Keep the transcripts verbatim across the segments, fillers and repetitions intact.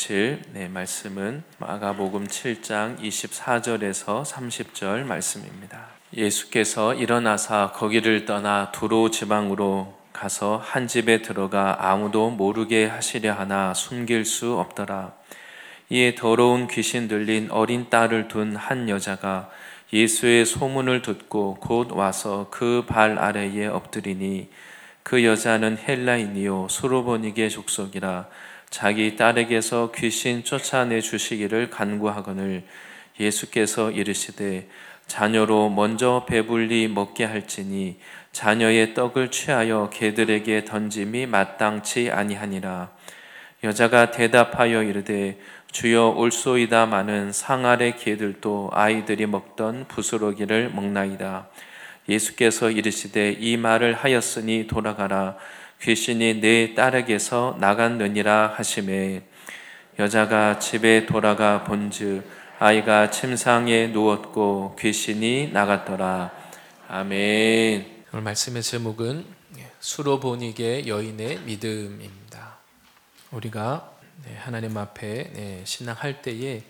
주실 네, 말씀은 마가복음 칠 장 이십사 절에서 삼십 절 말씀입니다. 예수께서 일어나사 거기를 떠나 두로 지방으로 가서 한 집에 들어가 아무도 모르게 하시려 하나 숨길 수 없더라. 이에 더러운 귀신 들린 어린 딸을 둔 한 여자가 예수의 소문을 듣고 곧 와서 그 발 아래에 엎드리니 그 여자는 헬라인이요 수로보니게 족속이라. 자기 딸에게서 귀신 쫓아내 주시기를 간구하거늘 예수께서 이르시되 자녀로 먼저 배불리 먹게 할지니 자녀의 떡을 취하여 개들에게 던짐이 마땅치 아니하니라. 여자가 대답하여 이르되 주여 올소이다마는 상 아래 개들도 아이들이 먹던 부스러기를 먹나이다. 예수께서 이르시되 이 말을 하였으니 돌아가라. 귀신이 내 딸에게서 나갔느니라 하시매 여자가 집에 돌아가 본즉 아이가 침상에 누웠고 귀신이 나갔더라. 아멘. 오늘 말씀의 제목은 수로보니게 여인의 믿음입니다. 우리가 하나님 앞에 신앙할 때에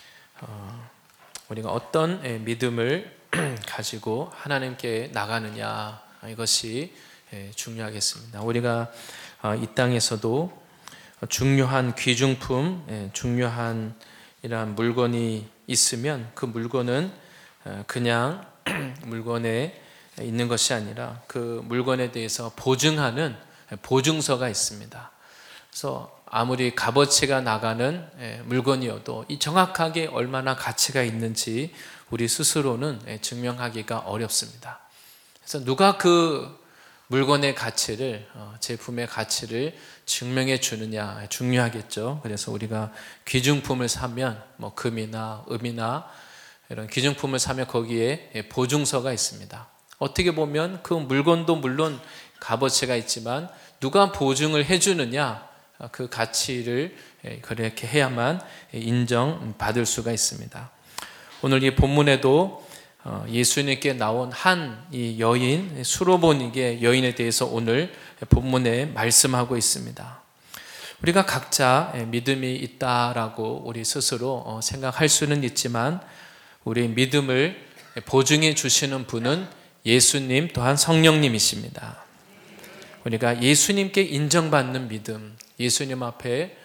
우리가 어떤 믿음을 가지고 하나님께 나가느냐, 이것이 중요하겠습니다. 우리가 이 땅에서도 중요한 귀중품, 중요한 이러한 물건이 있으면 그 물건은 그냥 물건에 있는 것이 아니라 그 물건에 대해서 보증하는 보증서가 있습니다. 그래서 아무리 값어치가 나가는 물건이어도 이 정확하게 얼마나 가치가 있는지 우리 스스로는 증명하기가 어렵습니다. 그래서 누가 그 물건의 가치를, 제품의 가치를 증명해 주느냐 중요하겠죠. 그래서 우리가 귀중품을 사면 뭐 금이나 음이나 이런 귀중품을 사면 거기에 보증서가 있습니다. 어떻게 보면 그 물건도 물론 값어치가 있지만 누가 보증을 해주느냐, 그 가치를 그렇게 해야만 인정받을 수가 있습니다. 오늘 이 본문에도 예수님께 나온 한 이 여인, 수로보니게 여인에 대해서 오늘 본문에 말씀하고 있습니다. 우리가 각자 믿음이 있다라고 우리 스스로 생각할 수는 있지만 우리 믿음을 보증해 주시는 분은 예수님 또한 성령님이십니다. 우리가 예수님께 인정받는 믿음, 예수님 앞에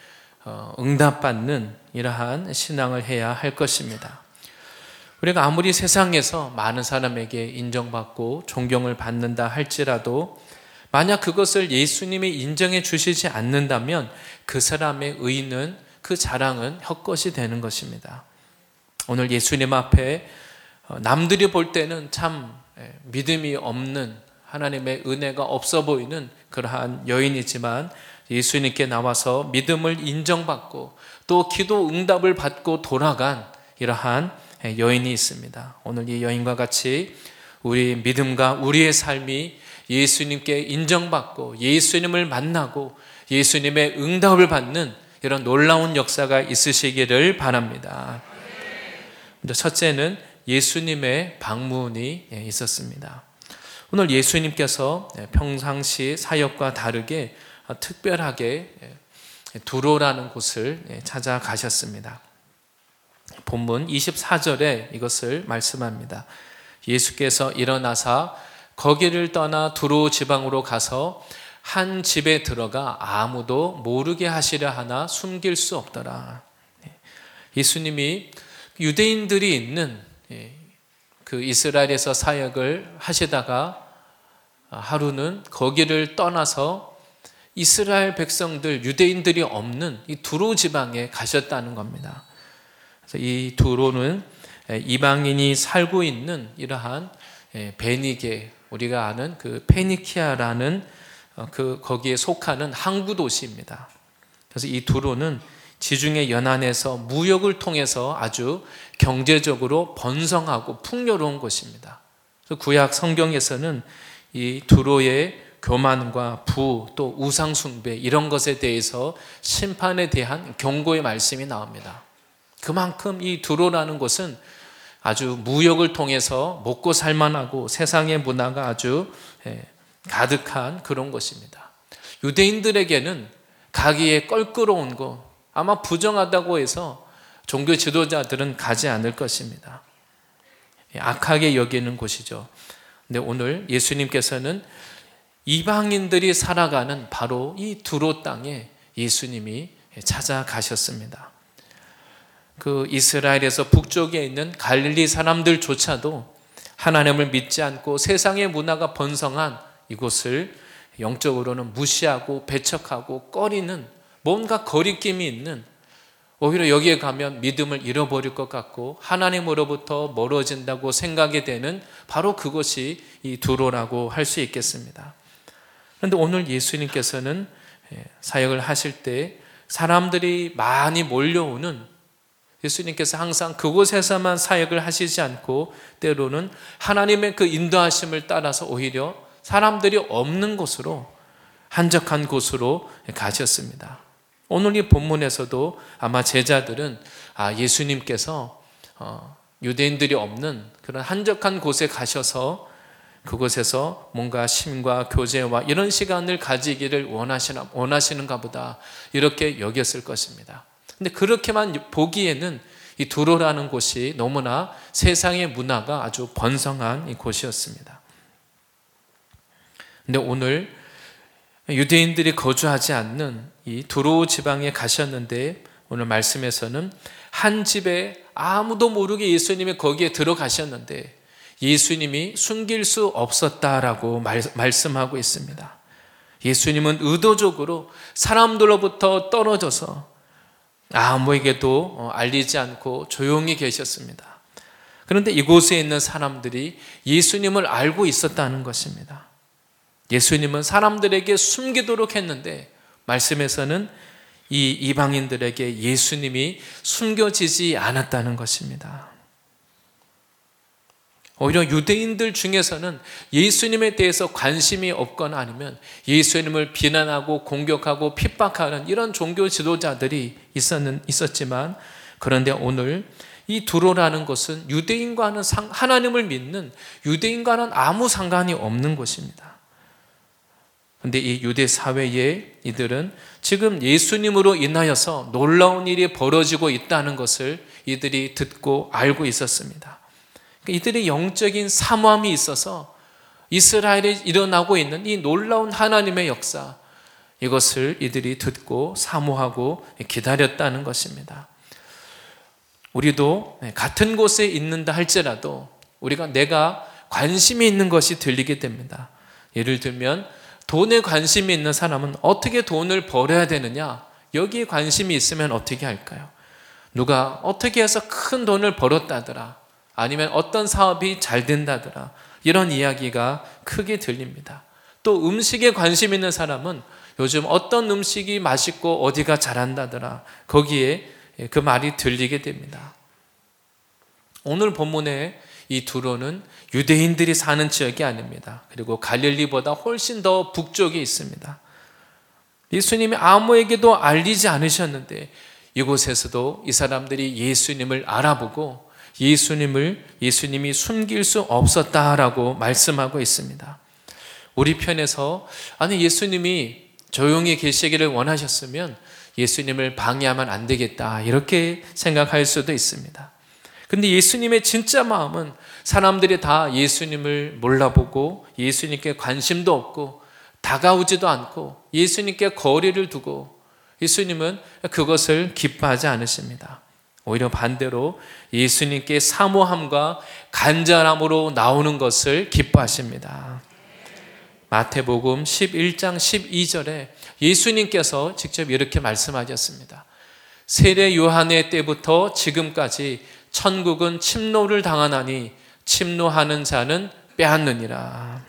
응답받는 이러한 신앙을 해야 할 것입니다. 우리가 아무리 세상에서 많은 사람에게 인정받고 존경을 받는다 할지라도 만약 그것을 예수님이 인정해 주시지 않는다면 그 사람의 의는, 그 자랑은 헛것이 되는 것입니다. 오늘 예수님 앞에 남들이 볼 때는 참 믿음이 없는, 하나님의 은혜가 없어 보이는 그러한 여인이지만 예수님께 나와서 믿음을 인정받고 또 기도 응답을 받고 돌아간 이러한 여인이 있습니다. 오늘 이 여인과 같이 우리 믿음과 우리의 삶이 예수님께 인정받고 예수님을 만나고 예수님의 응답을 받는 이런 놀라운 역사가 있으시기를 바랍니다. 첫째는 예수님의 방문이 있었습니다. 오늘 예수님께서 평상시 사역과 다르게 특별하게 두로라는 곳을 찾아가셨습니다. 본문 이십사 절에 이것을 말씀합니다. 예수께서 일어나사 거기를 떠나 두로 지방으로 가서 한 집에 들어가 아무도 모르게 하시려 하나 숨길 수 없더라. 예수님이 유대인들이 있는 그 이스라엘에서 사역을 하시다가 하루는 거기를 떠나서 이스라엘 백성들, 유대인들이 없는 이 두로 지방에 가셨다는 겁니다. 그래서 이 두로는 이방인이 살고 있는 이러한 베니게, 우리가 아는 그 페니키아라는 그 거기에 속하는 항구 도시입니다. 그래서 이 두로는 지중해 연안에서 무역을 통해서 아주 경제적으로 번성하고 풍요로운 곳입니다. 그래서 구약 성경에서는 이 두로의 교만과 부, 또 우상 숭배 이런 것에 대해서 심판에 대한 경고의 말씀이 나옵니다. 그만큼 이 두로라는 곳은 아주 무역을 통해서 먹고 살만하고 세상의 문화가 아주 가득한 그런 곳입니다. 유대인들에게는 가기에 껄끄러운 곳, 아마 부정하다고 해서 종교 지도자들은 가지 않을 것입니다. 악하게 여기는 곳이죠. 근데 오늘 예수님께서는 이방인들이 살아가는 바로 이 두로 땅에 예수님이 찾아가셨습니다. 그 이스라엘에서 북쪽에 있는 갈릴리 사람들조차도 하나님을 믿지 않고 세상의 문화가 번성한 이곳을 영적으로는 무시하고 배척하고 꺼리는, 뭔가 거리낌이 있는, 오히려 여기에 가면 믿음을 잃어버릴 것 같고 하나님으로부터 멀어진다고 생각이 되는 바로 그것이 이 두로라고 할 수 있겠습니다. 그런데 오늘 예수님께서는 사역을 하실 때 사람들이 많이 몰려오는, 예수님께서 항상 그곳에서만 사역을 하시지 않고 때로는 하나님의 그 인도하심을 따라서 오히려 사람들이 없는 곳으로, 한적한 곳으로 가셨습니다. 오늘 이 본문에서도 아마 제자들은 아, 예수님께서 어, 유대인들이 없는 그런 한적한 곳에 가셔서 그곳에서 뭔가 심과 교제와 이런 시간을 가지기를 원하시나, 원하시는가 보다, 이렇게 여겼을 것입니다. 근데 그렇게만 보기에는 이 두로라는 곳이 너무나 세상의 문화가 아주 번성한 곳이었습니다. 근데 오늘 유대인들이 거주하지 않는 이 두로 지방에 가셨는데 오늘 말씀에서는 한 집에 아무도 모르게 예수님이 거기에 들어가셨는데 예수님이 숨길 수 없었다라고 말, 말씀하고 있습니다. 예수님은 의도적으로 사람들로부터 떨어져서 아무에게도 알리지 않고 조용히 계셨습니다. 그런데 이곳에 있는 사람들이 예수님을 알고 있었다는 것입니다. 예수님은 사람들에게 숨기도록 했는데 말씀에서는 이 이방인들에게 예수님이 숨겨지지 않았다는 것입니다. 오히려 유대인들 중에서는 예수님에 대해서 관심이 없거나 아니면 예수님을 비난하고 공격하고 핍박하는 이런 종교 지도자들이 있었는, 있었지만 그런데 오늘 이 두로라는 것은 유대인과는 상, 하나님을 믿는 유대인과는 아무 상관이 없는 곳입니다. 그런데 이 유대 사회에 이들은 지금 예수님으로 인하여서 놀라운 일이 벌어지고 있다는 것을 이들이 듣고 알고 있었습니다. 이들의 영적인 사모함이 있어서 이스라엘에 일어나고 있는 이 놀라운 하나님의 역사, 이것을 이들이 듣고 사모하고 기다렸다는 것입니다. 우리도 같은 곳에 있는다 할지라도 우리가 내가 관심이 있는 것이 들리게 됩니다. 예를 들면 돈에 관심이 있는 사람은 어떻게 돈을 벌어야 되느냐, 여기에 관심이 있으면 어떻게 할까요? 누가 어떻게 해서 큰 돈을 벌었다더라, 아니면 어떤 사업이 잘 된다더라, 이런 이야기가 크게 들립니다. 또 음식에 관심 있는 사람은 요즘 어떤 음식이 맛있고 어디가 잘한다더라, 거기에 그 말이 들리게 됩니다. 오늘 본문에 이 두로는 유대인들이 사는 지역이 아닙니다. 그리고 갈릴리보다 훨씬 더 북쪽에 있습니다. 예수님이 아무에게도 알리지 않으셨는데 이곳에서도 이 사람들이 예수님을 알아보고 예수님을, 예수님이 숨길 수 없었다라고 말씀하고 있습니다. 우리 편에서 아니 예수님이 조용히 계시기를 원하셨으면 예수님을 방해하면 안 되겠다, 이렇게 생각할 수도 있습니다. 근데 예수님의 진짜 마음은 사람들이 다 예수님을 몰라보고 예수님께 관심도 없고 다가오지도 않고 예수님께 거리를 두고 예수님은 그것을 기뻐하지 않으십니다. 오히려 반대로 예수님께 사모함과 간절함으로 나오는 것을 기뻐하십니다. 마태복음 십일 장 십이 절에 예수님께서 직접 이렇게 말씀하셨습니다. 세례 요한의 때부터 지금까지 천국은 침노를 당하나니 침노하는 자는 빼앗느니라.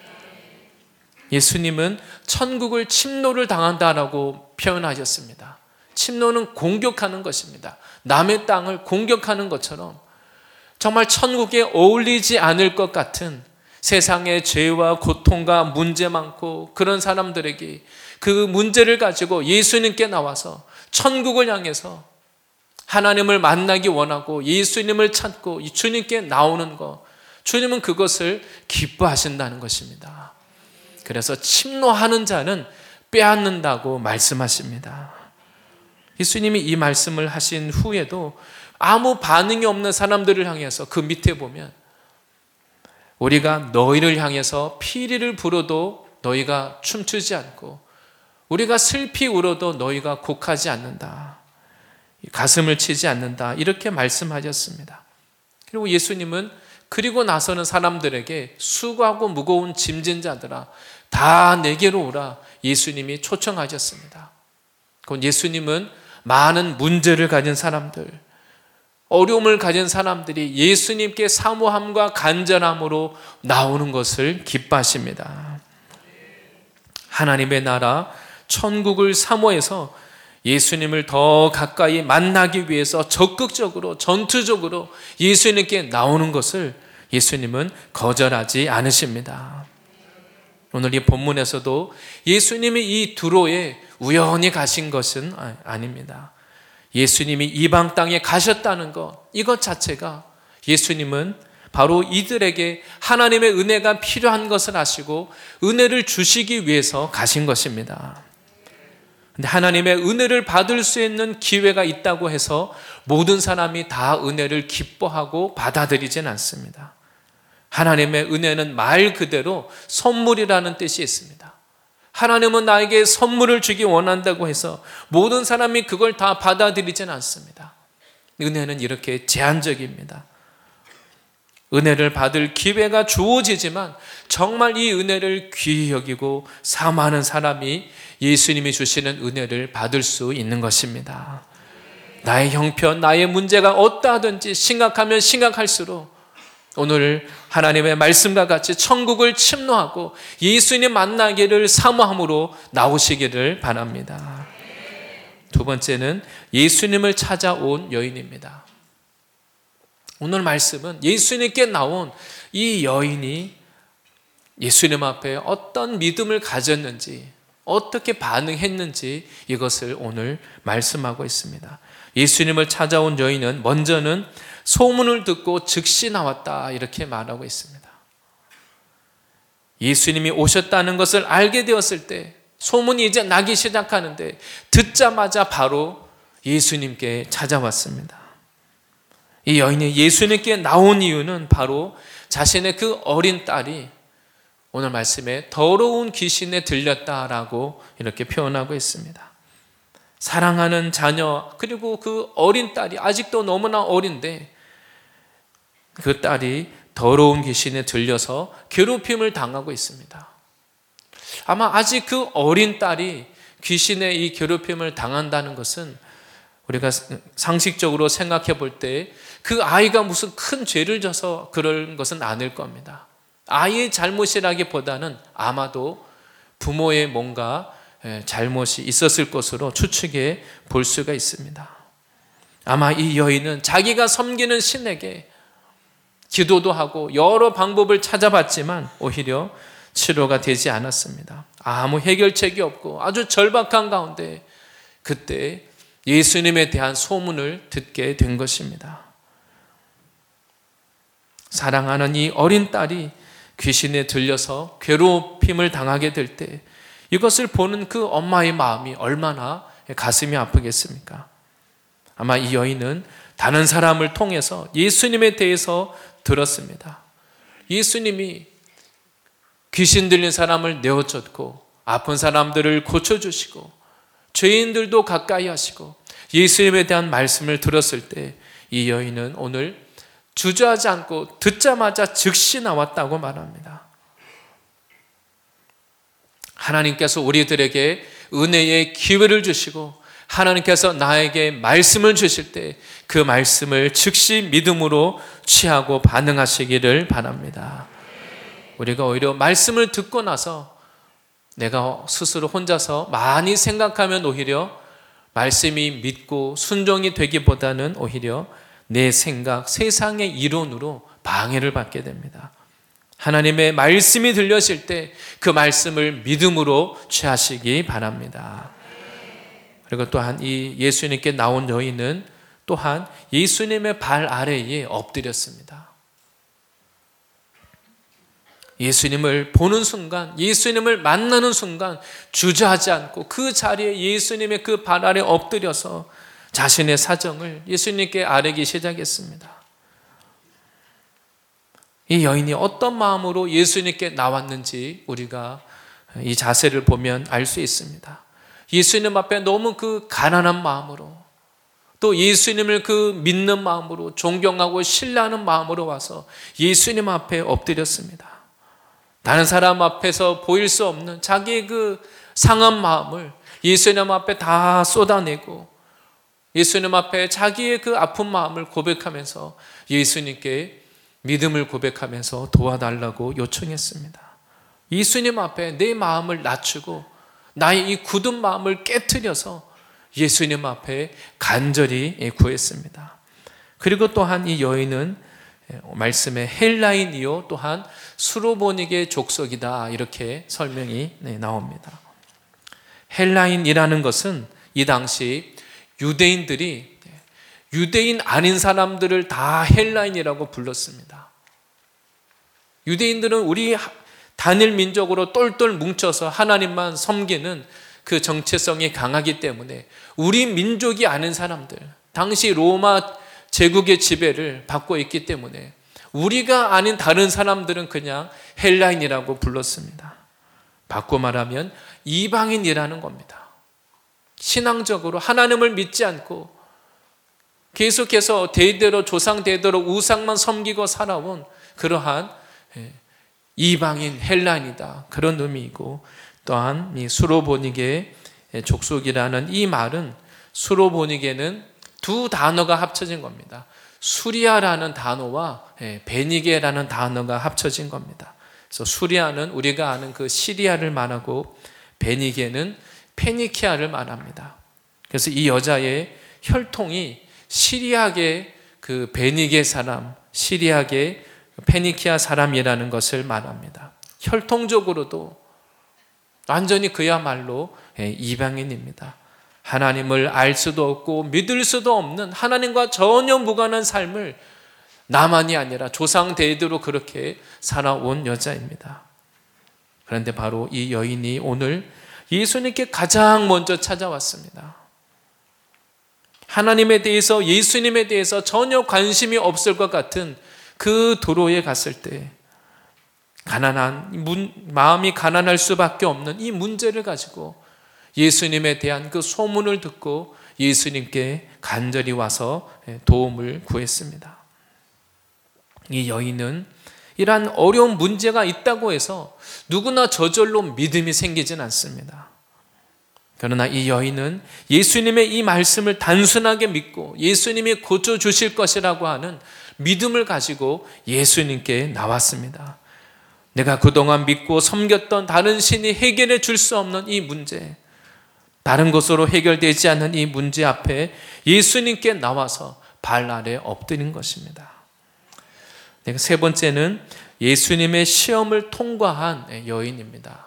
예수님은 천국을 침노를 당한다라고 표현하셨습니다. 침노는 공격하는 것입니다. 남의 땅을 공격하는 것처럼 정말 천국에 어울리지 않을 것 같은 세상의 죄와 고통과 문제 많고 그런 사람들에게 그 문제를 가지고 예수님께 나와서 천국을 향해서 하나님을 만나기 원하고 예수님을 찾고 주님께 나오는 것, 주님은 그것을 기뻐하신다는 것입니다. 그래서 침노하는 자는 빼앗는다고 말씀하십니다. 예수님이 이 말씀을 하신 후에도 아무 반응이 없는 사람들을 향해서 그 밑에 보면 우리가 너희를 향해서 피리를 불어도 너희가 춤추지 않고 우리가 슬피 울어도 너희가 곡하지 않는다. 가슴을 치지 않는다. 이렇게 말씀하셨습니다. 그리고 예수님은 그리고 나서는 사람들에게 수고하고 무거운 짐진 자들아 다 내게로 오라 예수님이 초청하셨습니다. 그건 예수님은 많은 문제를 가진 사람들, 어려움을 가진 사람들이 예수님께 사모함과 간절함으로 나오는 것을 기뻐하십니다. 하나님의 나라 천국을 사모해서 예수님을 더 가까이 만나기 위해서 적극적으로 전투적으로 예수님께 나오는 것을 예수님은 거절하지 않으십니다. 오늘 이 본문에서도 예수님이 이 두로에 우연히 가신 것은 아닙니다. 예수님이 이방 땅에 가셨다는 것, 이것 자체가 예수님은 바로 이들에게 하나님의 은혜가 필요한 것을 아시고 은혜를 주시기 위해서 가신 것입니다. 근데 하나님의 은혜를 받을 수 있는 기회가 있다고 해서 모든 사람이 다 은혜를 기뻐하고 받아들이진 않습니다. 하나님의 은혜는 말 그대로 선물이라는 뜻이 있습니다. 하나님은 나에게 선물을 주기 원한다고 해서 모든 사람이 그걸 다 받아들이진 않습니다. 은혜는 이렇게 제한적입니다. 은혜를 받을 기회가 주어지지만 정말 이 은혜를 귀히 여기고 사모하는 사람이 예수님이 주시는 은혜를 받을 수 있는 것입니다. 나의 형편, 나의 문제가 어떠하든지 심각하면 심각할수록 오늘 하나님의 말씀과 같이 천국을 침노하고 예수님 만나기를 사모함으로 나오시기를 바랍니다. 두 번째는 예수님을 찾아온 여인입니다. 오늘 말씀은 예수님께 나온 이 여인이 예수님 앞에 어떤 믿음을 가졌는지, 어떻게 반응했는지 이것을 오늘 말씀하고 있습니다. 예수님을 찾아온 여인은 먼저는 소문을 듣고 즉시 나왔다 이렇게 말하고 있습니다. 예수님이 오셨다는 것을 알게 되었을 때 소문이 이제 나기 시작하는데 듣자마자 바로 예수님께 찾아왔습니다. 이 여인이 예수님께 나온 이유는 바로 자신의 그 어린 딸이 오늘 말씀에 더러운 귀신에 들렸다라고 이렇게 표현하고 있습니다. 사랑하는 자녀 그리고 그 어린 딸이 아직도 너무나 어린데 그 딸이 더러운 귀신에 들려서 괴롭힘을 당하고 있습니다. 아마 아직 그 어린 딸이 귀신의 이 괴롭힘을 당한다는 것은 우리가 상식적으로 생각해 볼 때 그 아이가 무슨 큰 죄를 져서 그런 것은 아닐 겁니다. 아이의 잘못이라기보다는 아마도 부모의 뭔가 잘못이 있었을 것으로 추측해 볼 수가 있습니다. 아마 이 여인은 자기가 섬기는 신에게 기도도 하고 여러 방법을 찾아봤지만 오히려 치료가 되지 않았습니다. 아무 해결책이 없고 아주 절박한 가운데 그때 예수님에 대한 소문을 듣게 된 것입니다. 사랑하는 이 어린 딸이 귀신에 들려서 괴롭힘을 당하게 될 때 이것을 보는 그 엄마의 마음이 얼마나 가슴이 아프겠습니까? 아마 이 여인은 다른 사람을 통해서 예수님에 대해서 들었습니다. 예수님이 귀신 들린 사람을 내어쫓고 아픈 사람들을 고쳐주시고 죄인들도 가까이 하시고 예수님에 대한 말씀을 들었을 때 이 여인은 오늘 주저하지 않고 듣자마자 즉시 나왔다고 말합니다. 하나님께서 우리들에게 은혜의 기회를 주시고 하나님께서 나에게 말씀을 주실 때 그 말씀을 즉시 믿음으로 취하고 반응하시기를 바랍니다. 우리가 오히려 말씀을 듣고 나서 내가 스스로 혼자서 많이 생각하면 오히려 말씀이 믿고 순종이 되기보다는 오히려 내 생각, 세상의 이론으로 방해를 받게 됩니다. 하나님의 말씀이 들려질 때 그 말씀을 믿음으로 취하시기 바랍니다. 그리고 또한 이 예수님께 나온 여인은 또한 예수님의 발 아래에 엎드렸습니다. 예수님을 보는 순간, 예수님을 만나는 순간 주저하지 않고 그 자리에 예수님의 그 발 아래 엎드려서 자신의 사정을 예수님께 아뢰기 시작했습니다. 이 여인이 어떤 마음으로 예수님께 나왔는지 우리가 이 자세를 보면 알 수 있습니다. 예수님 앞에 너무 그 가난한 마음으로, 또 예수님을 그 믿는 마음으로, 존경하고 신뢰하는 마음으로 와서 예수님 앞에 엎드렸습니다. 다른 사람 앞에서 보일 수 없는 자기의 그 상한 마음을 예수님 앞에 다 쏟아내고 예수님 앞에 자기의 그 아픈 마음을 고백하면서 예수님께 믿음을 고백하면서 도와달라고 요청했습니다. 예수님 앞에 내 마음을 낮추고 나의 이 굳은 마음을 깨트려서 예수님 앞에 간절히 구했습니다. 그리고 또한 이 여인은 말씀에 헬라인이요 또한 수로보닉의 족속이다, 이렇게 설명이 나옵니다. 헬라인이라는 것은 이 당시 유대인들이 유대인 아닌 사람들을 다 헬라인이라고 불렀습니다. 유대인들은 우리 단일 민족으로 똘똘 뭉쳐서 하나님만 섬기는 그 정체성이 강하기 때문에 우리 민족이 아닌 사람들, 당시 로마 제국의 지배를 받고 있기 때문에 우리가 아닌 다른 사람들은 그냥 헬라인이라고 불렀습니다. 바꿔 말하면 이방인이라는 겁니다. 신앙적으로 하나님을 믿지 않고 계속해서 대대로 조상 대대로 우상만 섬기고 살아온 그러한 이방인 헬라인이다, 그런 의미이고, 또한 이 수로보닉의 족속이라는 이 말은 수로보닉에는 두 단어가 합쳐진 겁니다. 수리아라는 단어와 베니게라는 단어가 합쳐진 겁니다. 그래서 수리아는 우리가 아는 그 시리아를 말하고 베니게는 페니키아를 말합니다. 그래서 이 여자의 혈통이 시리아계 그 베니게 사람, 시리아계 페니키아 사람이라는 것을 말합니다. 혈통적으로도 완전히 그야말로 이방인입니다. 하나님을 알 수도 없고 믿을 수도 없는, 하나님과 전혀 무관한 삶을 나만이 아니라 조상 대대로 그렇게 살아온 여자입니다. 그런데 바로 이 여인이 오늘 예수님께 가장 먼저 찾아왔습니다. 하나님에 대해서, 예수님에 대해서 전혀 관심이 없을 것 같은 그 도로에 갔을 때 가난한 문, 마음이 가난할 수밖에 없는 이 문제를 가지고 예수님에 대한 그 소문을 듣고 예수님께 간절히 와서 도움을 구했습니다. 이 여인은 이러한 어려운 문제가 있다고 해서 누구나 저절로 믿음이 생기진 않습니다. 그러나 이 여인은 예수님의 이 말씀을 단순하게 믿고 예수님이 고쳐주실 것이라고 하는 믿음을 가지고 예수님께 나왔습니다. 내가 그동안 믿고 섬겼던 다른 신이 해결해 줄 수 없는 이 문제, 다른 것으로 해결되지 않는 이 문제 앞에 예수님께 나와서 발 아래 엎드린 것입니다. 세 번째는 예수님의 시험을 통과한 여인입니다.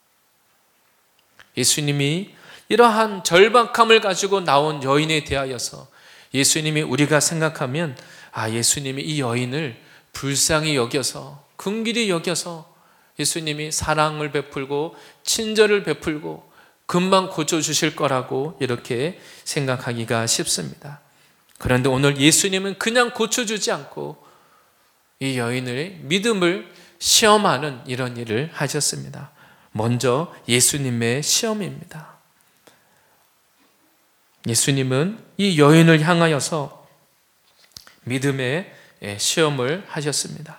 예수님이 이러한 절박함을 가지고 나온 여인에 대하여서 예수님이 우리가 생각하면 아, 예수님이 이 여인을 불쌍히 여겨서, 긍휼히 여겨서 예수님이 사랑을 베풀고 친절을 베풀고 금방 고쳐주실 거라고 이렇게 생각하기가 쉽습니다. 그런데 오늘 예수님은 그냥 고쳐주지 않고 이 여인의 믿음을 시험하는 이런 일을 하셨습니다. 먼저 예수님의 시험입니다. 예수님은 이 여인을 향하여서 믿음의 시험을 하셨습니다.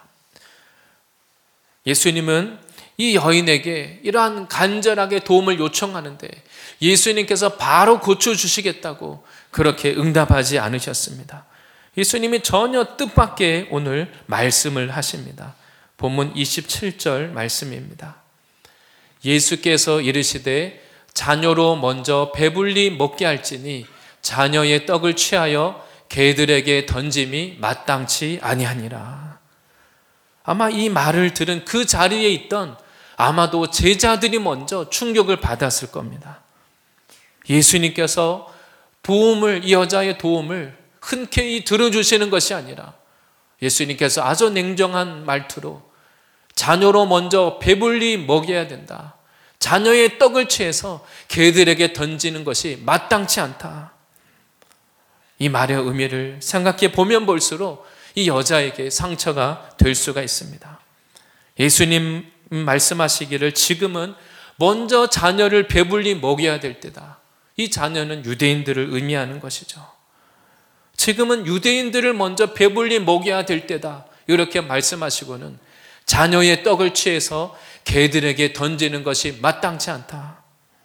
예수님은 이 여인에게 이러한 간절하게 도움을 요청하는데 예수님께서 바로 고쳐주시겠다고 그렇게 응답하지 않으셨습니다. 예수님이 전혀 뜻밖의 오늘 말씀을 하십니다. 본문 이십칠 절 말씀입니다. 예수께서 이르시되 자녀로 먼저 배불리 먹게 할지니 자녀의 떡을 취하여 개들에게 던짐이 마땅치 아니하니라. 아마 이 말을 들은 그 자리에 있던 아마도 제자들이 먼저 충격을 받았을 겁니다. 예수님께서 도움을, 이 여자의 도움을 흔쾌히 들어주시는 것이 아니라 예수님께서 아주 냉정한 말투로 자녀로 먼저 배불리 먹여야 된다. 자녀의 떡을 취해서 개들에게 던지는 것이 마땅치 않다. 이 말의 의미를 생각해 보면 볼수록 이 여자에게 상처가 될 수가 있습니다. 예수님 말씀하시기를 지금은 먼저 자녀를 배불리 먹여야 될 때다. 이 자녀는 유대인들을 의미하는 것이죠. 지금은 유대인들을 먼저 배불리 먹여야 될 때다. 이렇게 말씀하시고는 자녀의 떡을 취해서 개들에게 던지는 것이 마땅치 않다.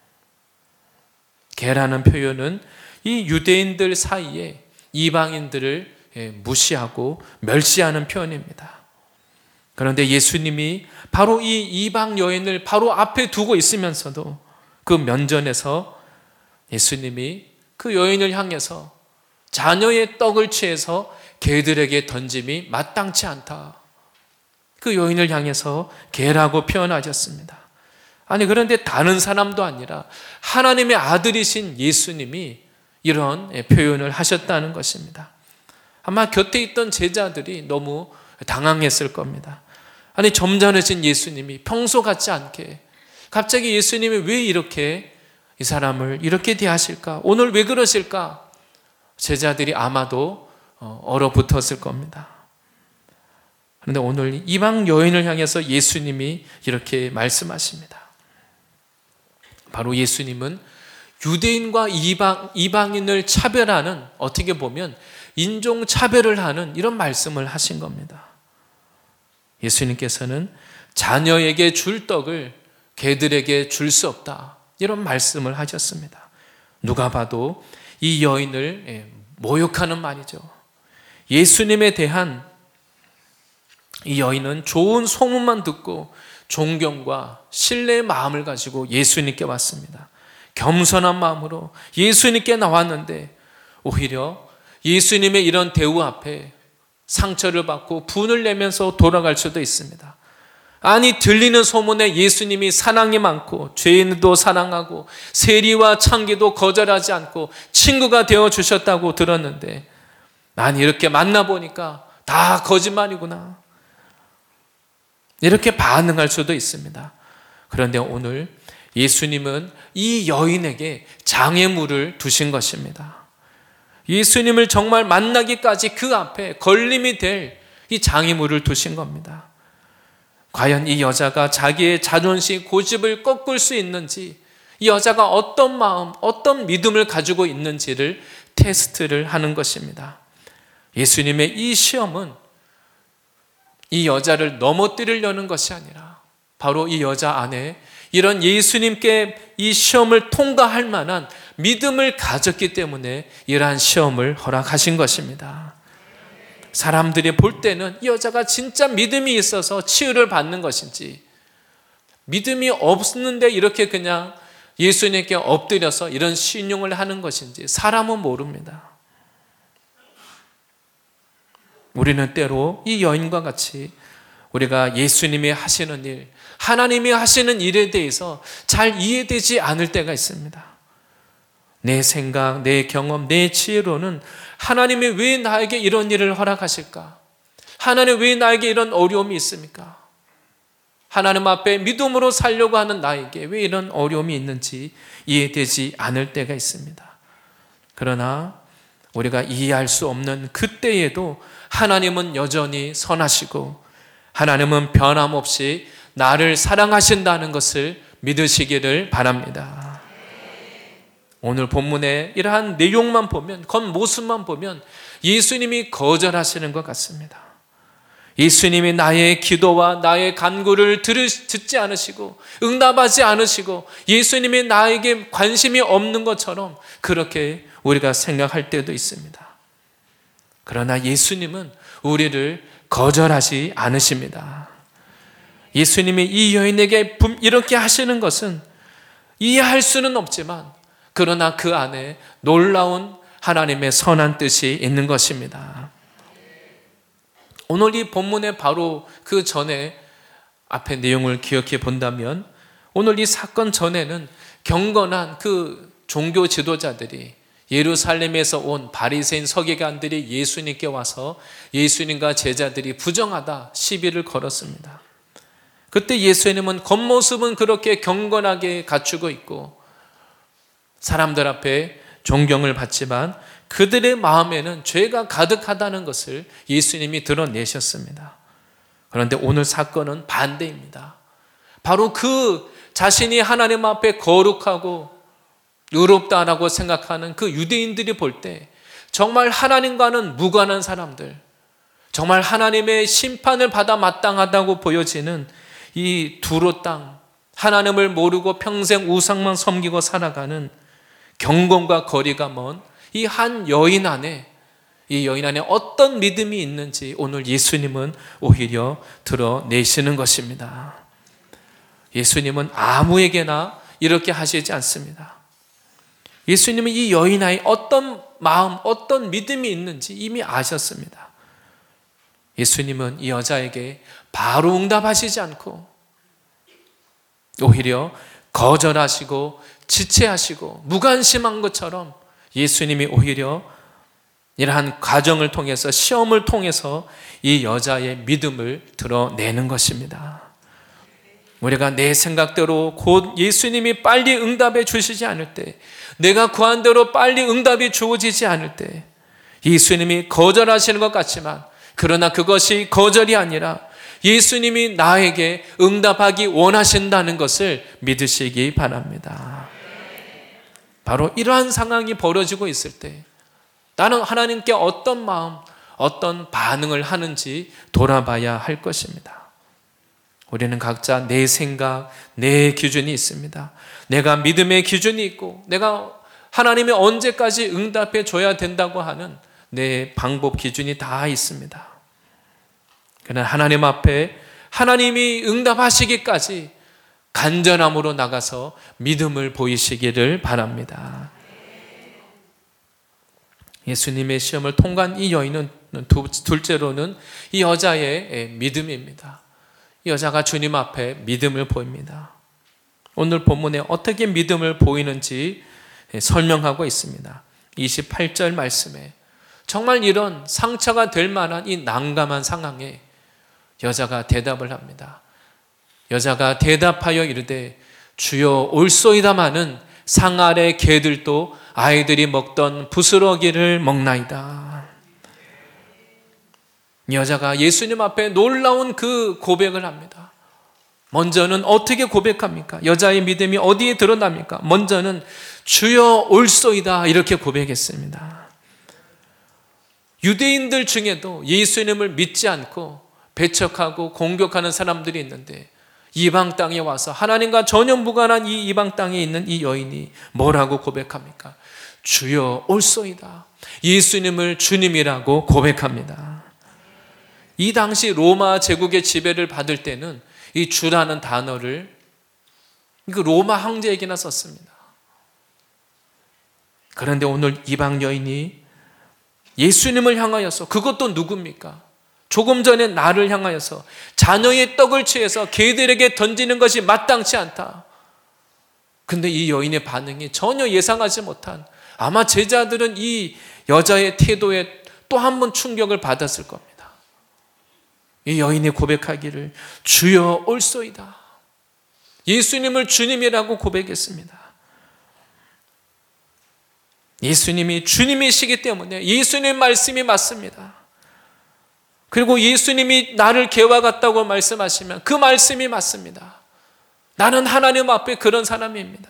개라는 표현은 이 유대인들 사이에 이방인들을 무시하고 멸시하는 표현입니다. 그런데 예수님이 바로 이 이방 여인을 바로 앞에 두고 있으면서도 그 면전에서 예수님이 그 여인을 향해서 자녀의 떡을 취해서 개들에게 던짐이 마땅치 않다. 그 여인을 향해서 개라고 표현하셨습니다. 아니 그런데 다른 사람도 아니라 하나님의 아들이신 예수님이 이런 표현을 하셨다는 것입니다. 아마 곁에 있던 제자들이 너무 당황했을 겁니다. 아니 점잖으신 예수님이 평소 같지 않게 갑자기 예수님이 왜 이렇게 이 사람을 이렇게 대하실까? 오늘 왜 그러실까? 제자들이 아마도 얼어붙었을 겁니다. 그런데 오늘 이방 여인을 향해서 예수님이 이렇게 말씀하십니다. 바로 예수님은 유대인과 이방, 이방인을 차별하는, 어떻게 보면 인종차별을 하는 이런 말씀을 하신 겁니다. 예수님께서는 자녀에게 줄 떡을 개들에게 줄 수 없다. 이런 말씀을 하셨습니다. 누가 봐도 이 여인을 모욕하는 말이죠. 예수님에 대한 이 여인은 좋은 소문만 듣고 존경과 신뢰의 마음을 가지고 예수님께 왔습니다. 겸손한 마음으로 예수님께 나왔는데 오히려 예수님의 이런 대우 앞에 상처를 받고 분을 내면서 돌아갈 수도 있습니다. 아니 들리는 소문에 예수님이 사랑이 많고 죄인도 사랑하고 세리와 창기도 거절하지 않고 친구가 되어주셨다고 들었는데 난 이렇게 만나보니까 다 거짓말이구나. 이렇게 반응할 수도 있습니다. 그런데 오늘 예수님은 이 여인에게 장애물을 두신 것입니다. 예수님을 정말 만나기까지 그 앞에 걸림이 될 이 장애물을 두신 겁니다. 과연 이 여자가 자기의 자존심, 고집을 꺾을 수 있는지, 이 여자가 어떤 마음, 어떤 믿음을 가지고 있는지를 테스트를 하는 것입니다. 예수님의 이 시험은 이 여자를 넘어뜨리려는 것이 아니라 바로 이 여자 안에 이런 예수님께 이 시험을 통과할 만한 믿음을 가졌기 때문에 이러한 시험을 허락하신 것입니다. 사람들이 볼 때는 이 여자가 진짜 믿음이 있어서 치유를 받는 것인지, 믿음이 없는데 이렇게 그냥 예수님께 엎드려서 이런 신용을 하는 것인지 사람은 모릅니다. 우리는 때로 이 여인과 같이 우리가 예수님이 하시는 일, 하나님이 하시는 일에 대해서 잘 이해되지 않을 때가 있습니다. 내 생각, 내 경험, 내 지혜로는 하나님이 왜 나에게 이런 일을 허락하실까? 하나님 왜 나에게 이런 어려움이 있습니까? 하나님 앞에 믿음으로 살려고 하는 나에게 왜 이런 어려움이 있는지 이해되지 않을 때가 있습니다. 그러나 우리가 이해할 수 없는 그때에도 하나님은 여전히 선하시고 하나님은 변함없이 나를 사랑하신다는 것을 믿으시기를 바랍니다. 오늘 본문의 이러한 내용만 보면, 겉모습만 보면 예수님이 거절하시는 것 같습니다. 예수님이 나의 기도와 나의 간구를 들으, 듣지 않으시고 응답하지 않으시고 예수님이 나에게 관심이 없는 것처럼 그렇게 우리가 생각할 때도 있습니다. 그러나 예수님은 우리를 거절하지 않으십니다. 예수님이 이 여인에게 이렇게 하시는 것은 이해할 수는 없지만 그러나 그 안에 놀라운 하나님의 선한 뜻이 있는 것입니다. 오늘 이 본문의 바로 그 전에 앞에 내용을 기억해 본다면 오늘 이 사건 전에는 경건한 그 종교 지도자들이 예루살렘에서 온 바리새인 서기관들이 예수님께 와서 예수님과 제자들이 부정하다 시비를 걸었습니다. 그때 예수님은 겉모습은 그렇게 경건하게 갖추고 있고 사람들 앞에 존경을 받지만 그들의 마음에는 죄가 가득하다는 것을 예수님이 드러내셨습니다. 그런데 오늘 사건은 반대입니다. 바로 그 자신이 하나님 앞에 거룩하고 의롭다라고 생각하는 그 유대인들이 볼 때 정말 하나님과는 무관한 사람들, 정말 하나님의 심판을 받아 마땅하다고 보여지는 이 두로 땅, 하나님을 모르고 평생 우상만 섬기고 살아가는 경건과 거리가 먼 이 한 여인 안에, 이 여인 안에 어떤 믿음이 있는지 오늘 예수님은 오히려 드러내시는 것입니다. 예수님은 아무에게나 이렇게 하시지 않습니다. 예수님은 이 여인 안에 어떤 마음, 어떤 믿음이 있는지 이미 아셨습니다. 예수님은 이 여자에게 바로 응답하시지 않고 오히려 거절하시고 지체하시고 무관심한 것처럼 예수님이 오히려 이러한 과정을 통해서, 시험을 통해서 이 여자의 믿음을 드러내는 것입니다. 우리가 내 생각대로 곧 예수님이 빨리 응답해 주시지 않을 때, 내가 구한 대로 빨리 응답이 주어지지 않을 때 예수님이 거절하시는 것 같지만, 그러나 그것이 거절이 아니라 예수님이 나에게 응답하기 원하신다는 것을 믿으시기 바랍니다. 바로 이러한 상황이 벌어지고 있을 때 나는 하나님께 어떤 마음, 어떤 반응을 하는지 돌아봐야 할 것입니다. 우리는 각자 내 생각, 내 기준이 있습니다. 내가 믿음의 기준이 있고 내가 하나님이 언제까지 응답해 줘야 된다고 하는 내 방법 기준이 다 있습니다. 그러나 하나님 앞에 하나님이 응답하시기까지 간절함으로 나가서 믿음을 보이시기를 바랍니다. 예수님의 시험을 통과한 이 여인은 둘째로는 이 여자의 믿음입니다. 이 여자가 주님 앞에 믿음을 보입니다. 오늘 본문에 어떻게 믿음을 보이는지 설명하고 있습니다. 이십팔 절 말씀에 정말 이런 상처가 될 만한 이 난감한 상황에 여자가 대답을 합니다. 여자가 대답하여 이르되 주여 올소이다마는 상 아래 개들도 아이들이 먹던 부스러기를 먹나이다. 여자가 예수님 앞에 놀라운 그 고백을 합니다. 먼저는 어떻게 고백합니까? 여자의 믿음이 어디에 드러납니까? 먼저는 주여 올소이다 이렇게 고백했습니다. 유대인들 중에도 예수님을 믿지 않고 배척하고 공격하는 사람들이 있는데 이방 땅에 와서 하나님과 전혀 무관한 이 이방 땅에 있는 이 여인이 뭐라고 고백합니까? 주여 올소이다. 예수님을 주님이라고 고백합니다. 이 당시 로마 제국의 지배를 받을 때는 이 주라는 단어를 그 로마 황제에게나 썼습니다. 그런데 오늘 이방 여인이 예수님을 향하여서, 그것도 누굽니까? 조금 전에 나를 향하여서 자녀의 떡을 취해서 개들에게 던지는 것이 마땅치 않다. 근데 이 여인의 반응이 전혀 예상하지 못한, 아마 제자들은 이 여자의 태도에 또 한 번 충격을 받았을 겁니다. 이 여인이 고백하기를 주여 올소이다. 예수님을 주님이라고 고백했습니다. 예수님이 주님이시기 때문에 예수님 말씀이 맞습니다. 그리고 예수님이 나를 개와 같다고 말씀하시면 그 말씀이 맞습니다. 나는 하나님 앞에 그런 사람입니다.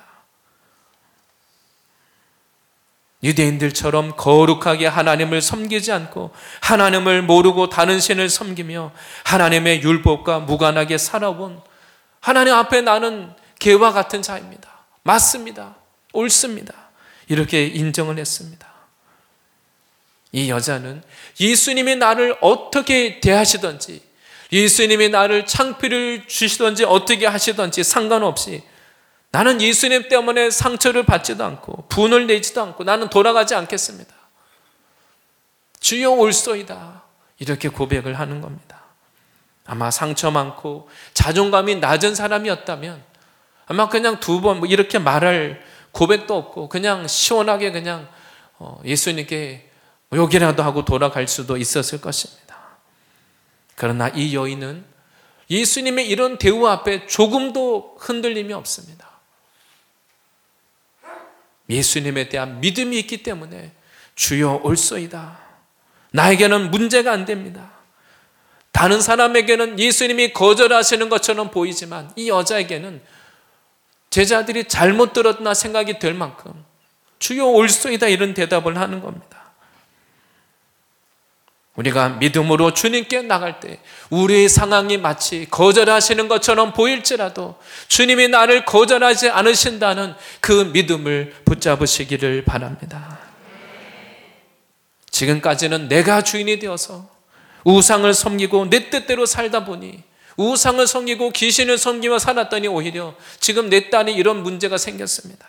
유대인들처럼 거룩하게 하나님을 섬기지 않고 하나님을 모르고 다른 신을 섬기며 하나님의 율법과 무관하게 살아온 하나님 앞에 나는 개와 같은 자입니다. 맞습니다. 옳습니다. 이렇게 인정을 했습니다. 이 여자는 예수님이 나를 어떻게 대하시든지, 예수님이 나를 창피를 주시든지 어떻게 하시든지 상관없이 나는 예수님 때문에 상처를 받지도 않고 분을 내지도 않고 나는 돌아가지 않겠습니다. 주여 올소이다. 이렇게 고백을 하는 겁니다. 아마 상처 많고 자존감이 낮은 사람이었다면 아마 그냥 두 번 뭐 이렇게 말할 고백도 없고 그냥 시원하게 그냥 예수님께 욕이라도 하고 돌아갈 수도 있었을 것입니다. 그러나 이 여인은 예수님의 이런 대우 앞에 조금도 흔들림이 없습니다. 예수님에 대한 믿음이 있기 때문에 주여 올소이다. 나에게는 문제가 안 됩니다. 다른 사람에게는 예수님이 거절하시는 것처럼 보이지만 이 여자에게는 제자들이 잘못 들었나 생각이 될 만큼 주여 올소이다 이런 대답을 하는 겁니다. 우리가 믿음으로 주님께 나갈 때 우리의 상황이 마치 거절하시는 것처럼 보일지라도 주님이 나를 거절하지 않으신다는 그 믿음을 붙잡으시기를 바랍니다. 지금까지는 내가 주인이 되어서 우상을 섬기고 내 뜻대로 살다 보니 우상을 섬기고 귀신을 섬기며 살았더니 오히려 지금 내 딸이 이런 문제가 생겼습니다.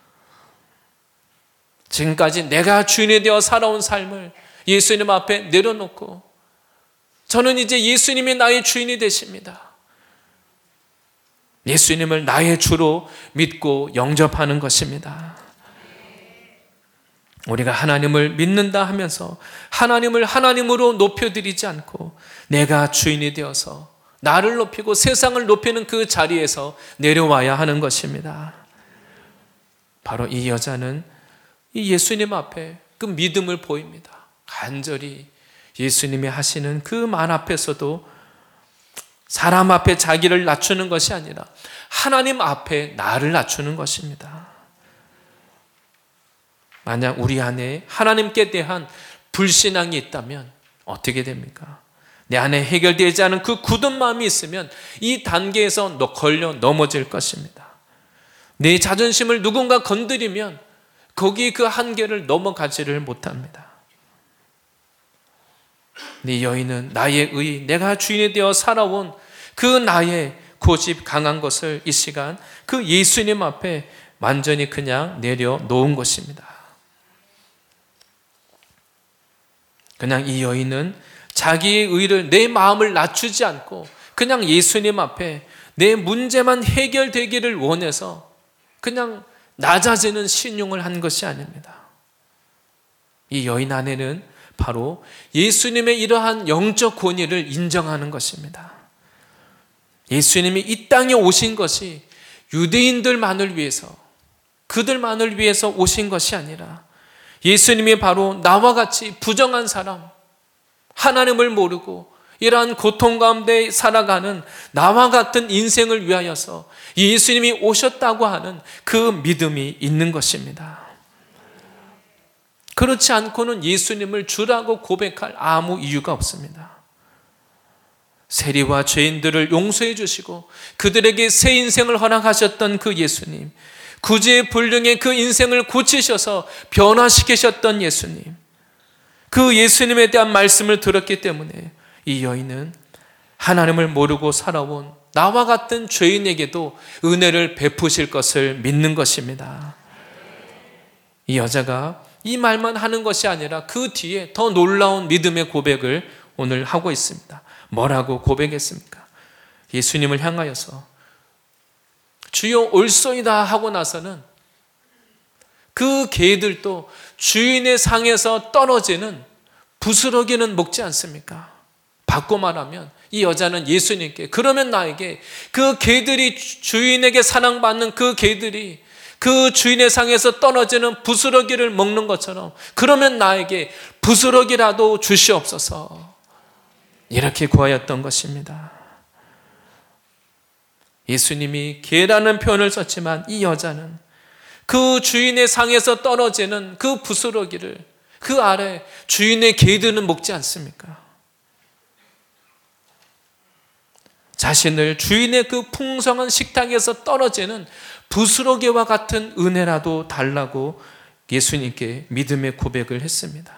지금까지 내가 주인이 되어 살아온 삶을 예수님 앞에 내려놓고 저는 이제 예수님이 나의 주인이 되십니다. 예수님을 나의 주로 믿고 영접하는 것입니다. 우리가 하나님을 믿는다 하면서 하나님을 하나님으로 높여드리지 않고 내가 주인이 되어서 나를 높이고 세상을 높이는 그 자리에서 내려와야 하는 것입니다. 바로 이 여자는 이 예수님 앞에 그 믿음을 보입니다. 간절히 예수님이 하시는 그 말 앞에서도 사람 앞에 자기를 낮추는 것이 아니라 하나님 앞에 나를 낮추는 것입니다. 만약 우리 안에 하나님께 대한 불신앙이 있다면 어떻게 됩니까? 내 안에 해결되지 않은 그 굳은 마음이 있으면 이 단계에서 걸려 넘어질 것입니다. 내 자존심을 누군가 건드리면 거기 그 한계를 넘어가지를 못합니다. 네 여인은 나의 의, 내가 주인이 되어 살아온 그 나의 고집 강한 것을 이 시간 그 예수님 앞에 완전히 그냥 내려놓은 것입니다. 그냥 이 여인은 자기의 의를 내 마음을 낮추지 않고 그냥 예수님 앞에 내 문제만 해결되기를 원해서 그냥 낮아지는 신용을 한 것이 아닙니다. 이 여인 안에는 바로 예수님의 이러한 영적 권위를 인정하는 것입니다. 예수님이 이 땅에 오신 것이 유대인들만을 위해서 그들만을 위해서 오신 것이 아니라 예수님이 바로 나와 같이 부정한 사람, 하나님을 모르고 이러한 고통 가운데 살아가는 나와 같은 인생을 위하여서 예수님이 오셨다고 하는 그 믿음이 있는 것입니다. 그렇지 않고는 예수님을 주라고 고백할 아무 이유가 없습니다. 세리와 죄인들을 용서해 주시고 그들에게 새 인생을 허락하셨던 그 예수님, 구제불능의 그 인생을 고치셔서 변화시키셨던 예수님, 그 예수님에 대한 말씀을 들었기 때문에 이 여인은 하나님을 모르고 살아온 나와 같은 죄인에게도 은혜를 베푸실 것을 믿는 것입니다. 이 여자가 이 말만 하는 것이 아니라 그 뒤에 더 놀라운 믿음의 고백을 오늘 하고 있습니다. 뭐라고 고백했습니까? 예수님을 향하여서 주여 올소이다 하고 나서는 그 개들도 주인의 상에서 떨어지는 부스러기는 먹지 않습니까? 바꿔 말하면 이 여자는 예수님께 그러면 나에게 그 개들이 주인에게 사랑받는 그 개들이 그 주인의 상에서 떨어지는 부스러기를 먹는 것처럼 그러면 나에게 부스러기라도 주시옵소서 이렇게 구하였던 것입니다. 예수님이 개라는 표현을 썼지만 이 여자는 그 주인의 상에서 떨어지는 그 부스러기를 그 아래 주인의 개들은 먹지 않습니까? 자신을 주인의 그 풍성한 식탁에서 떨어지는 부스러기와 같은 은혜라도 달라고 예수님께 믿음의 고백을 했습니다.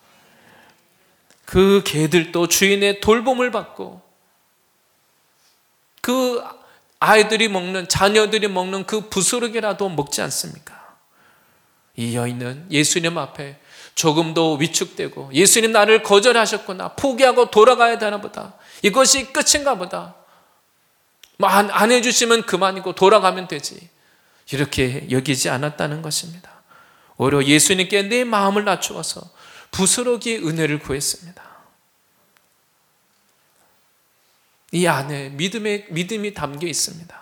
그 개들도 주인의 돌봄을 받고 그 아이들이 먹는, 자녀들이 먹는 그 부스러기라도 먹지 않습니까? 이 여인은 예수님 앞에 조금도 위축되고 예수님 나를 거절하셨구나, 포기하고 돌아가야 되나 보다, 이것이 끝인가 보다, 뭐 안, 안 해주시면 그만이고 돌아가면 되지, 이렇게 여기지 않았다는 것입니다. 오히려 예수님께 내 마음을 낮추어서 부스러기의 은혜를 구했습니다. 이 안에 믿음의, 믿음이 담겨 있습니다.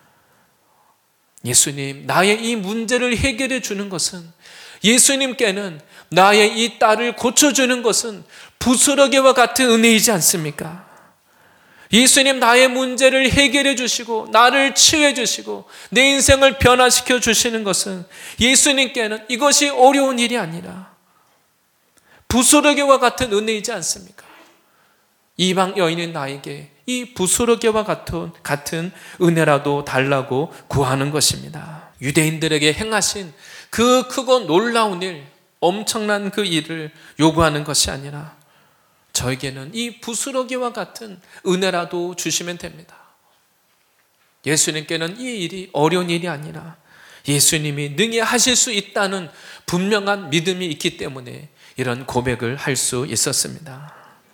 예수님, 나의 이 문제를 해결해 주는 것은, 예수님께는 나의 이 딸을 고쳐주는 것은 부스러기와 같은 은혜이지 않습니까? 예수님, 나의 문제를 해결해 주시고 나를 치유해 주시고 내 인생을 변화시켜 주시는 것은 예수님께는 이것이 어려운 일이 아니라 부스러기와 같은 은혜이지 않습니까? 이방 여인인 나에게 이 부스러기와 같은, 같은 은혜라도 달라고 구하는 것입니다. 유대인들에게 행하신 그 크고 놀라운 일, 엄청난 그 일을 요구하는 것이 아니라 저에게는 이 부스러기와 같은 은혜라도 주시면 됩니다. 예수님께는 이 일이 어려운 일이 아니라 예수님이 능히 하실 수 있다는 분명한 믿음이 있기 때문에 이런 고백을 할 수 있었습니다.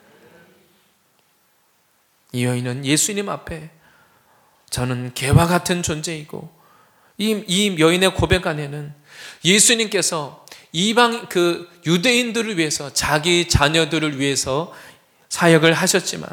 이 여인은 예수님 앞에 저는 개와 같은 존재이고, 이, 이 여인의 고백 안에는 예수님께서 이방 그 유대인들을 위해서, 자기 자녀들을 위해서 사역을 하셨지만,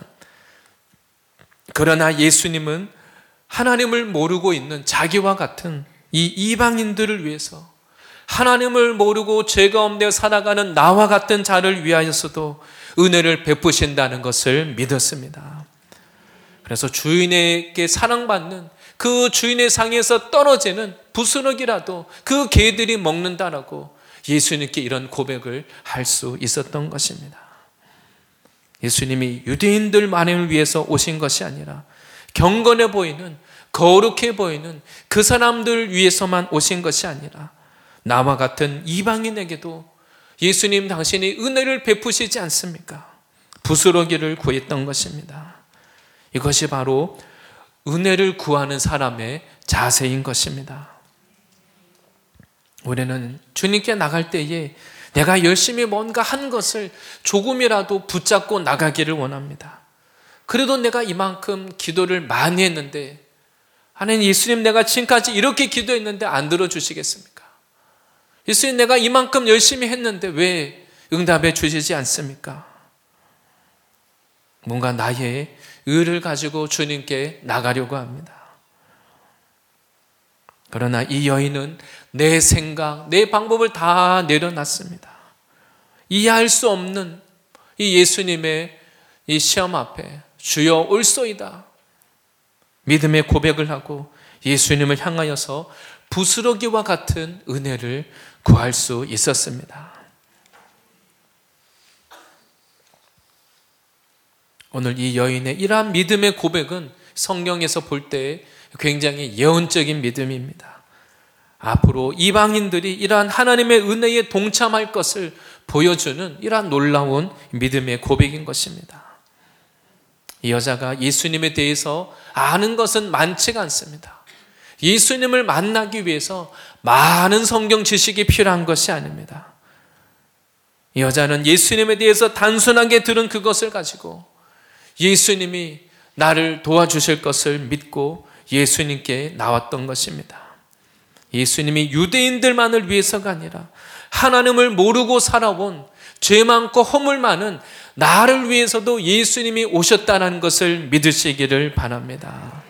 그러나 예수님은 하나님을 모르고 있는 자기와 같은 이 이방인들을 위해서, 하나님을 모르고 죄 가운데 살아가는 나와 같은 자를 위하여서도 은혜를 베푸신다는 것을 믿었습니다. 그래서 주인에게 사랑받는 그 주인의 상에서 떨어지는 부스러기라도 그 개들이 먹는다라고 예수님께 이런 고백을 할 수 있었던 것입니다. 예수님이 유대인들만을 위해서 오신 것이 아니라 경건해 보이는, 거룩해 보이는 그 사람들 위해서만 오신 것이 아니라 나와 같은 이방인에게도 예수님 당신이 은혜를 베푸시지 않습니까? 부스러기를 구했던 것입니다. 이것이 바로 은혜를 구하는 사람의 자세인 것입니다. 우리는 주님께 나갈 때에 내가 열심히 뭔가 한 것을 조금이라도 붙잡고 나가기를 원합니다. 그래도 내가 이만큼 기도를 많이 했는데, 하나님, 예수님, 내가 지금까지 이렇게 기도했는데 안 들어주시겠습니까? 예수님, 내가 이만큼 열심히 했는데 왜 응답해 주시지 않습니까? 뭔가 나의 의를 가지고 주님께 나가려고 합니다. 그러나 이 여인은 내 생각, 내 방법을 다 내려놨습니다. 이해할 수 없는 이 예수님의 이 시험 앞에 주여 올소이다 믿음의 고백을 하고 예수님을 향하여서 부스러기와 같은 은혜를 구할 수 있었습니다. 오늘 이 여인의 이러한 믿음의 고백은 성경에서 볼 때 굉장히 예언적인 믿음입니다. 앞으로 이방인들이 이러한 하나님의 은혜에 동참할 것을 보여주는 이러한 놀라운 믿음의 고백인 것입니다. 이 여자가 예수님에 대해서 아는 것은 많지가 않습니다. 예수님을 만나기 위해서 많은 성경 지식이 필요한 것이 아닙니다. 이 여자는 예수님에 대해서 단순하게 들은 그것을 가지고 예수님이 나를 도와주실 것을 믿고 예수님께 나왔던 것입니다. 예수님이 유대인들만을 위해서가 아니라 하나님을 모르고 살아온 죄 많고 허물 많은 나를 위해서도 예수님이 오셨다는 것을 믿으시기를 바랍니다.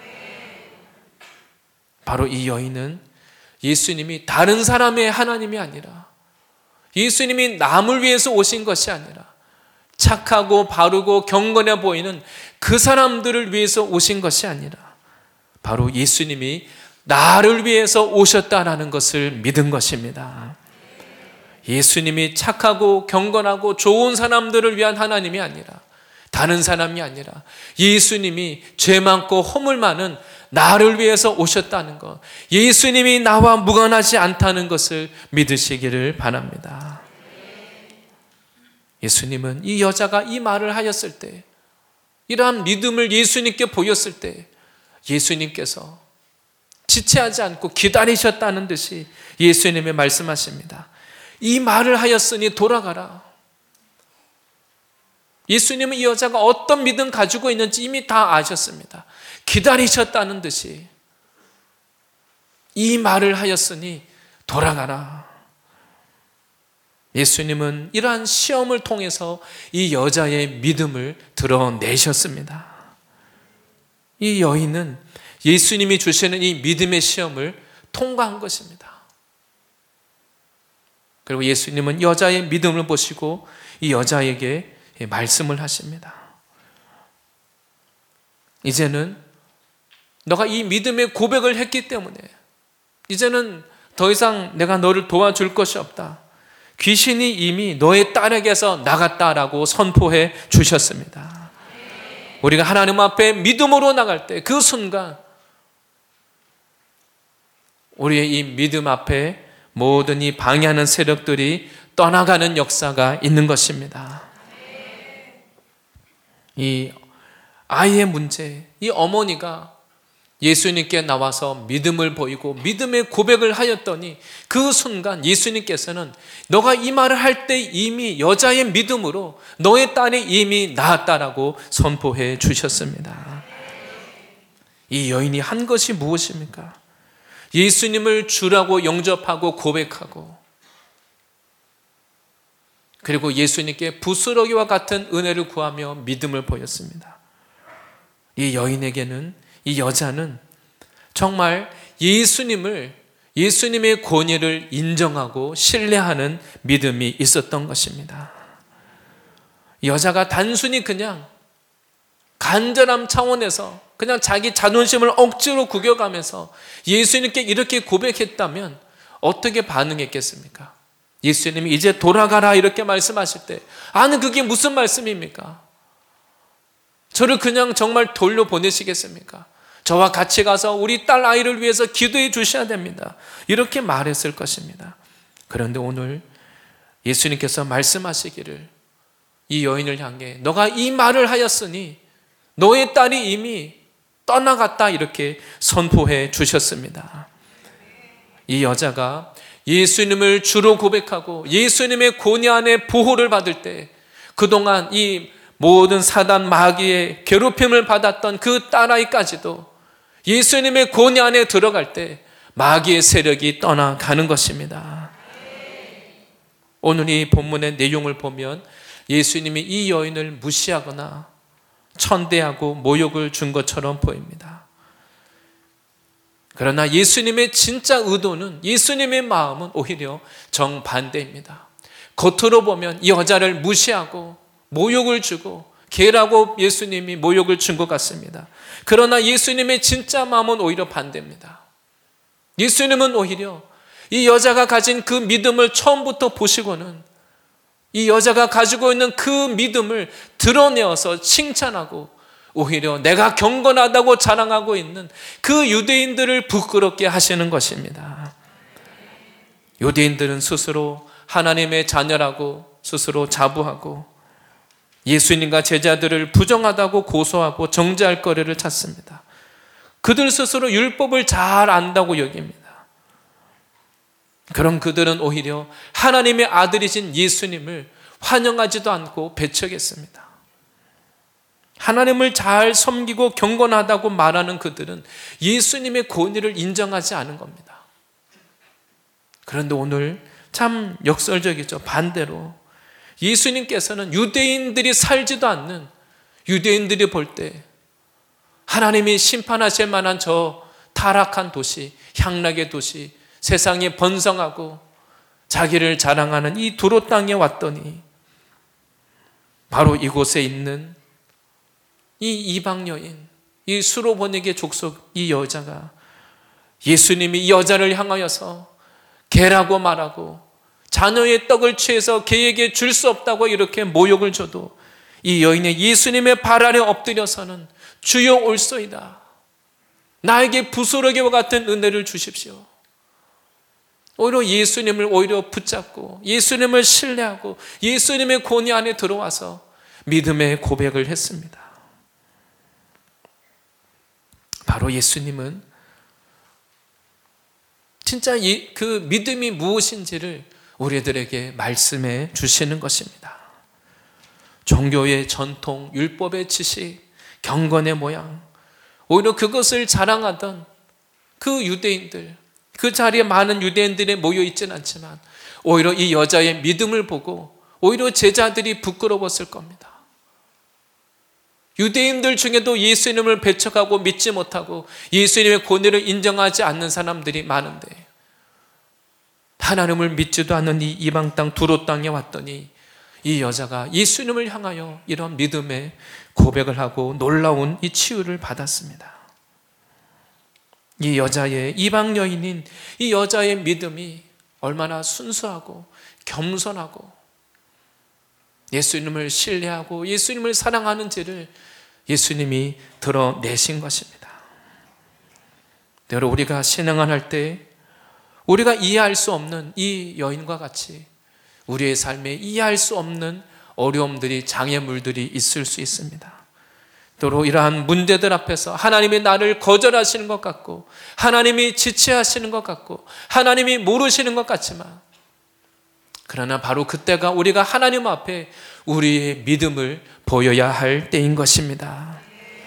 바로 이 여인은 예수님이 다른 사람의 하나님이 아니라, 예수님이 남을 위해서 오신 것이 아니라 착하고 바르고 경건해 보이는 그 사람들을 위해서 오신 것이 아니라 바로 예수님이 나를 위해서 오셨다라는 것을 믿은 것입니다. 예수님이 착하고 경건하고 좋은 사람들을 위한 하나님이 아니라, 다른 사람이 아니라 예수님이 죄 많고 허물 많은 나를 위해서 오셨다는 것, 예수님이 나와 무관하지 않다는 것을 믿으시기를 바랍니다. 예수님은 이 여자가 이 말을 하였을 때, 이러한 믿음을 예수님께 보였을 때 예수님께서 지체하지 않고 기다리셨다는 듯이 예수님이 말씀하십니다. 이 말을 하였으니 돌아가라. 예수님은 이 여자가 어떤 믿음 가지고 있는지 이미 다 아셨습니다. 기다리셨다는 듯이 이 말을 하였으니 돌아가라. 예수님은 이러한 시험을 통해서 이 여자의 믿음을 드러내셨습니다. 이 여인은 예수님이 주시는 이 믿음의 시험을 통과한 것입니다. 그리고 예수님은 여자의 믿음을 보시고 이 여자에게 말씀을 하십니다. 이제는 너가 이 믿음의 고백을 했기 때문에 이제는 더 이상 내가 너를 도와줄 것이 없다. 귀신이 이미 너의 딸에게서 나갔다라고 선포해 주셨습니다. 우리가 하나님 앞에 믿음으로 나갈 때 그 순간 우리의 이 믿음 앞에 모든 이 방해하는 세력들이 떠나가는 역사가 있는 것입니다. 이 아이의 문제, 이 어머니가 예수님께 나와서 믿음을 보이고 믿음의 고백을 하였더니 그 순간 예수님께서는 너가 이 말을 할 때 이미 여자의 믿음으로 너의 딸이 이미 나았다라고 선포해 주셨습니다. 이 여인이 한 것이 무엇입니까? 예수님을 주라고 영접하고 고백하고 그리고 예수님께 부스러기와 같은 은혜를 구하며 믿음을 보였습니다. 이 여인에게는, 이 여자는 정말 예수님을, 예수님의 권위를 인정하고 신뢰하는 믿음이 있었던 것입니다. 여자가 단순히 그냥 간절함 차원에서 그냥 자기 자존심을 억지로 구겨가면서 예수님께 이렇게 고백했다면 어떻게 반응했겠습니까? 예수님이 이제 돌아가라 이렇게 말씀하실 때 아니 그게 무슨 말씀입니까? 저를 그냥 정말 돌려보내시겠습니까? 저와 같이 가서 우리 딸 아이를 위해서 기도해 주셔야 됩니다. 이렇게 말했을 것입니다. 그런데 오늘 예수님께서 말씀하시기를 이 여인을 향해 너가 이 말을 하였으니 너의 딸이 이미 떠나갔다 이렇게 선포해 주셨습니다. 이 여자가 예수님을 주로 고백하고 예수님의 권위 안에 보호를 받을 때 그동안 이 모든 사단 마귀의 괴롭힘을 받았던 그 딸아이까지도 예수님의 권위 안에 들어갈 때 마귀의 세력이 떠나가는 것입니다. 오늘 이 본문의 내용을 보면 예수님이 이 여인을 무시하거나 천대하고 모욕을 준 것처럼 보입니다. 그러나 예수님의 진짜 의도는, 예수님의 마음은 오히려 정반대입니다. 겉으로 보면 이 여자를 무시하고 모욕을 주고 개라고 예수님이 모욕을 준 것 같습니다. 그러나 예수님의 진짜 마음은 오히려 반대입니다. 예수님은 오히려 이 여자가 가진 그 믿음을 처음부터 보시고는 이 여자가 가지고 있는 그 믿음을 드러내어서 칭찬하고 오히려 내가 경건하다고 자랑하고 있는 그 유대인들을 부끄럽게 하시는 것입니다. 유대인들은 스스로 하나님의 자녀라고 스스로 자부하고 예수님과 제자들을 부정하다고 고소하고 정죄할 거리를 찾습니다. 그들 스스로 율법을 잘 안다고 여깁니다. 그런 그들은 오히려 하나님의 아들이신 예수님을 환영하지도 않고 배척했습니다. 하나님을 잘 섬기고 경건하다고 말하는 그들은 예수님의 권위를 인정하지 않은 겁니다. 그런데 오늘 참 역설적이죠. 반대로 예수님께서는 유대인들이 살지도 않는, 유대인들이 볼 때 하나님이 심판하실 만한 저 타락한 도시, 향락의 도시, 세상에 번성하고 자기를 자랑하는 이 두로 땅에 왔더니 바로 이곳에 있는 이 이방 여인, 이 수로보니게 족속 이 여자가 예수님이 이 여자를 향하여서 개라고 말하고 자녀의 떡을 취해서 개에게 줄 수 없다고 이렇게 모욕을 줘도 이 여인의 예수님의 발 아래 엎드려서는 주여 올소이다. 나에게 부스러기와 같은 은혜를 주십시오. 오히려 예수님을 오히려 붙잡고 예수님을 신뢰하고 예수님의 권위 안에 들어와서 믿음의 고백을 했습니다. 바로 예수님은 진짜 그 믿음이 무엇인지를 우리들에게 말씀해 주시는 것입니다. 종교의 전통, 율법의 지식, 경건의 모양, 오히려 그것을 자랑하던 그 유대인들, 그 자리에 많은 유대인들이 모여 있지는 않지만 오히려 이 여자의 믿음을 보고 오히려 제자들이 부끄러웠을 겁니다. 유대인들 중에도 예수님을 배척하고 믿지 못하고 예수님의 권위를 인정하지 않는 사람들이 많은데 하나님을 믿지도 않는 이 이방 땅 두로 땅에 왔더니 이 여자가 예수님을 향하여 이런 믿음의 고백을 하고 놀라운 이 치유를 받았습니다. 이 여자의 이방 여인인 이 여자의 믿음이 얼마나 순수하고 겸손하고 예수님을 신뢰하고 예수님을 사랑하는지를 예수님이 드러내신 것입니다. 여러분, 우리가 신앙을 때 우리가 이해할 수 없는 이 여인과 같이 우리의 삶에 이해할 수 없는 어려움들이, 장애물들이 있을 수 있습니다. 또 이러한 문제들 앞에서 하나님이 나를 거절하시는 것 같고 하나님이 지체하시는 것 같고 하나님이 모르시는 것 같지만, 그러나 바로 그때가 우리가 하나님 앞에 우리의 믿음을 보여야 할 때인 것입니다.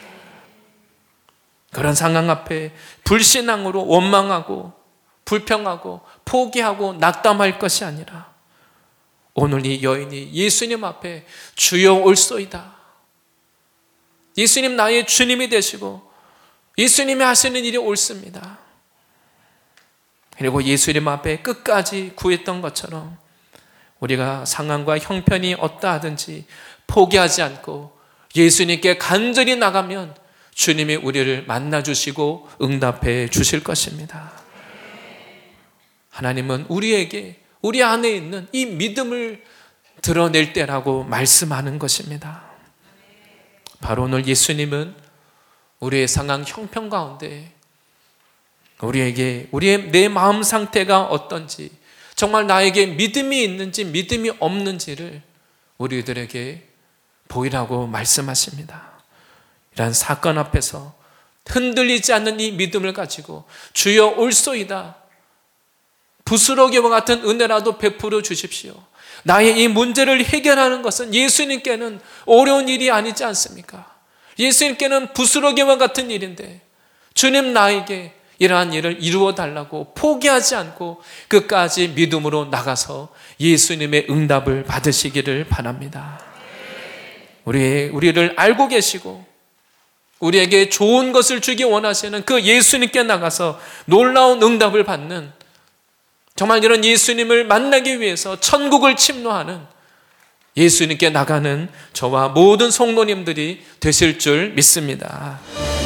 그런 상황 앞에 불신앙으로 원망하고 불평하고 포기하고 낙담할 것이 아니라 오늘 이 여인이 예수님 앞에 주여 올소이다, 예수님 나의 주님이 되시고 예수님이 하시는 일이 옳습니다, 그리고 예수님 앞에 끝까지 구했던 것처럼 우리가 상황과 형편이 어떠하든지 포기하지 않고 예수님께 간절히 나가면 주님이 우리를 만나주시고 응답해 주실 것입니다. 하나님은 우리에게 우리 안에 있는 이 믿음을 드러낼 때라고 말씀하는 것입니다. 바로 오늘 예수님은 우리의 상황 형편 가운데 우리에게 우리의 내 마음 상태가 어떤지, 정말 나에게 믿음이 있는지 믿음이 없는지를 우리들에게 보이라고 말씀하십니다. 이러한 사건 앞에서 흔들리지 않는 이 믿음을 가지고 주여 올소이다, 부스러기와 같은 은혜라도 베풀어 주십시오. 나의 이 문제를 해결하는 것은 예수님께는 어려운 일이 아니지 않습니까? 예수님께는 부스러기와 같은 일인데 주님 나에게 이러한 일을 이루어 달라고 포기하지 않고 끝까지 믿음으로 나가서 예수님의 응답을 받으시기를 바랍니다. 우리, 우리를 알고 계시고 우리에게 좋은 것을 주기 원하시는 그 예수님께 나가서 놀라운 응답을 받는, 정말 이런 예수님을 만나기 위해서 천국을 침노하는 예수님께 나가는 저와 모든 성도님들이 되실 줄 믿습니다.